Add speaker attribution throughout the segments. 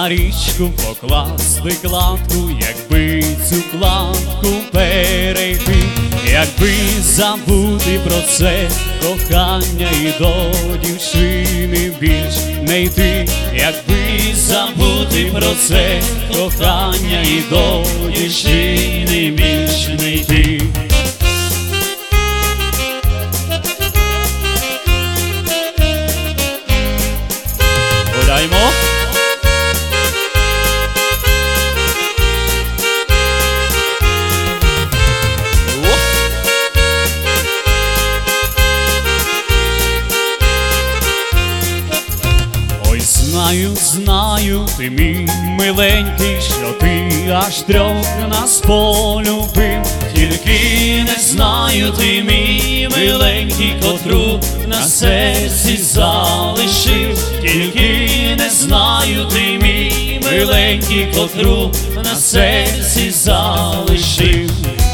Speaker 1: на річку покласти кладку, якби цю кладку перейти, якби забути про це кохання і до дівчини більш не йти, якби забути про це кохання і до дівчини більш не йти. Гуляймо. Ой, знаю, знаю, ти мій миленький, що ти аж трьох нас полюбив. Тільки не знаю, ти мій миленький, котру на серці залишив. Тільки не знаю, ти мій миленький, котру на серці залишив.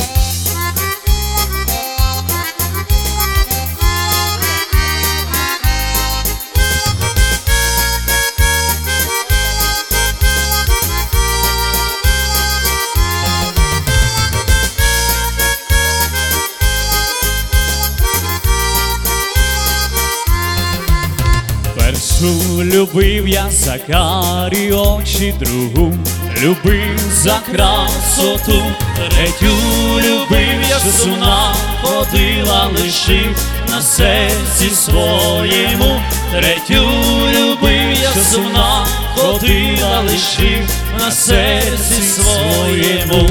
Speaker 1: Першу любив я за карі очі, другу любив за красоту, третю любив я, що сумна ходила, лишив на серці своєму. Третю любив я, що сумна ходила, лишив на серці своєму.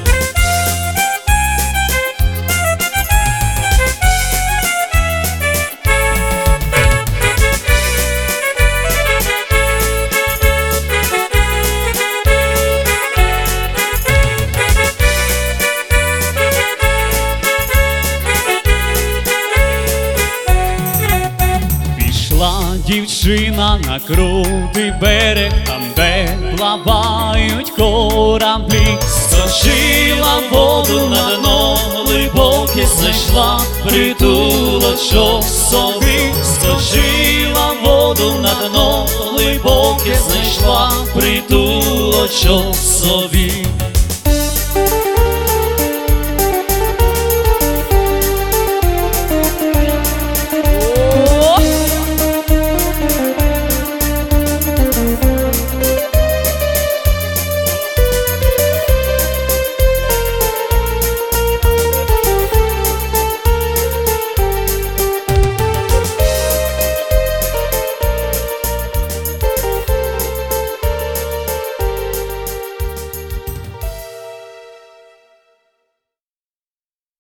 Speaker 1: Дівчина на крутий берег, там, де плавають кораблі, сточила воду на дно глибоке, знайшла притулочок собі. Сточила воду на дно глибоке, знайшла притулочок собі.